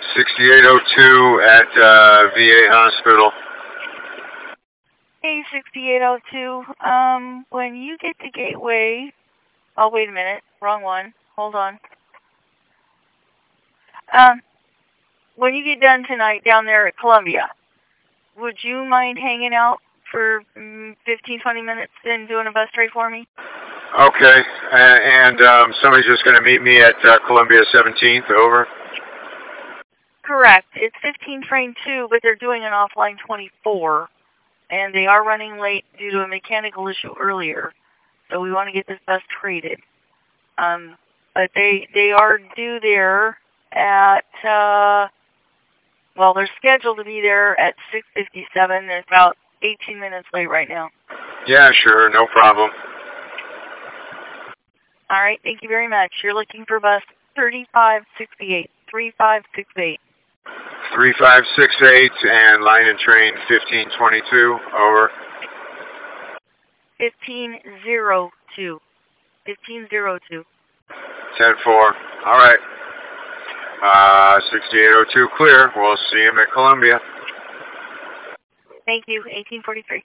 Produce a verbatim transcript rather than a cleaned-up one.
sixty-eight oh two at uh, V A Hospital. Hey, sixty-eight oh two. Um, when you get to Gateway... Oh, wait a minute. Wrong one. Hold on. Um, when you get done tonight down there at Columbia, would you mind hanging out for um, fifteen, twenty minutes and doing a bus trade for me? Okay. Uh, and um, somebody's just going to meet me at uh, Columbia seventeenth, over? Correct. It's fifteen train two, but they're doing an offline twenty-four. And they are running late due to a mechanical issue earlier. So we want to get this bus traded. Um, but they they are due there at, uh, well, they're scheduled to be there at six fifty-seven. They're about eighteen minutes late right now. Yeah, sure. No problem. All right. Thank you very much. You're looking for bus thirty-five sixty-eight. thirty-five sixty-eight. thirty-five sixty-eight and line and train fifteen twenty-two, over. fifteen oh two. fifteen oh two. ten four. All right. Uh, sixty-eight oh two clear. We'll see him at Columbia. Thank you. eighteen forty-three.